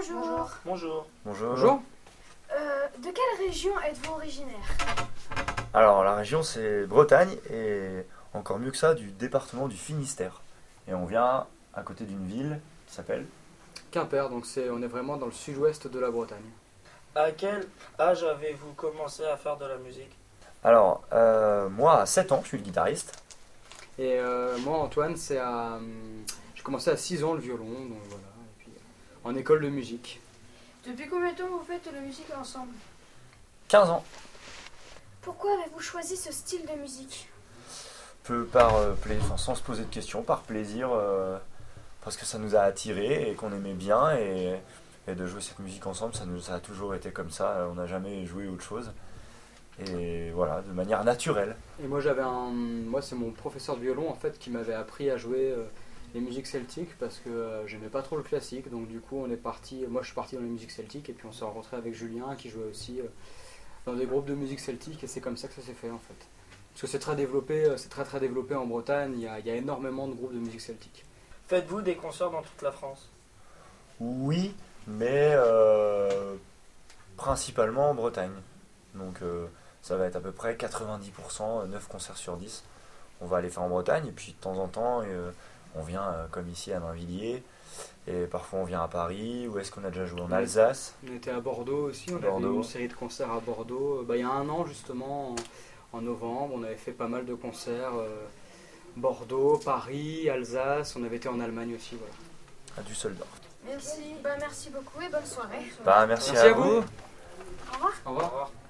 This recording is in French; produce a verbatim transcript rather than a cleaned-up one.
Bonjour. Bonjour. Bonjour. Bonjour. Euh, de quelle région êtes-vous originaire? Alors la région c'est Bretagne et encore mieux que ça du département du Finistère. Et on vient à côté d'une ville qui s'appelle Quimper, donc c'est, on est vraiment dans le sud-ouest de la Bretagne. À quel âge avez-vous commencé à faire de la musique? Alors euh, moi à sept ans je suis le guitariste. Et euh, moi, Antoine, c'est à, hum, j'ai commencé à six ans le violon, donc voilà, et puis euh, en école de musique. Depuis combien de temps vous faites de la musique ensemble? quinze ans. Pourquoi avez-vous choisi ce style de musique? Peu par euh, pla- enfin, sans se poser de questions, par plaisir, euh, parce que ça nous a attirés et qu'on aimait bien et, et de jouer cette musique ensemble, ça, nous, ça a toujours été comme ça, on n'a jamais joué autre chose. Et voilà, de manière naturelle. Et moi, j'avais un, moi, c'est mon professeur de violon en fait qui m'avait appris à jouer euh, les musiques celtiques parce que euh, j'aimais pas trop le classique. Donc du coup, on est parti. Moi, je suis parti dans les musiques celtiques et puis on s'est rencontré avec Julien qui jouait aussi euh, dans des groupes de musique celtique et c'est comme ça que ça s'est fait en fait. Parce que c'est très développé, euh, c'est très très développé en Bretagne. Il y a, il y a énormément de groupes de musique celtique. Faites-vous des concerts dans toute la France? Oui, mais euh, principalement en Bretagne. Donc euh, ça va être à peu près quatre-vingt-dix pour cent, neuf concerts sur dix. On va aller faire en Bretagne et puis de temps en temps euh, on vient euh, comme ici à Mainvilliers et parfois on vient à Paris. Où est-ce qu'on a déjà joué? En Alsace. On était à Bordeaux aussi, on Bordeaux. avait eu une série de concerts à Bordeaux. Bah, il y a un an justement, en, en novembre, on avait fait pas mal de concerts. euh, Bordeaux, Paris, Alsace, on avait été en Allemagne aussi. Voilà. À Düsseldorf. Merci. Bah, merci beaucoup et bonne soirée. Bah, merci, Merci à à vous. vous. Au revoir. Au revoir.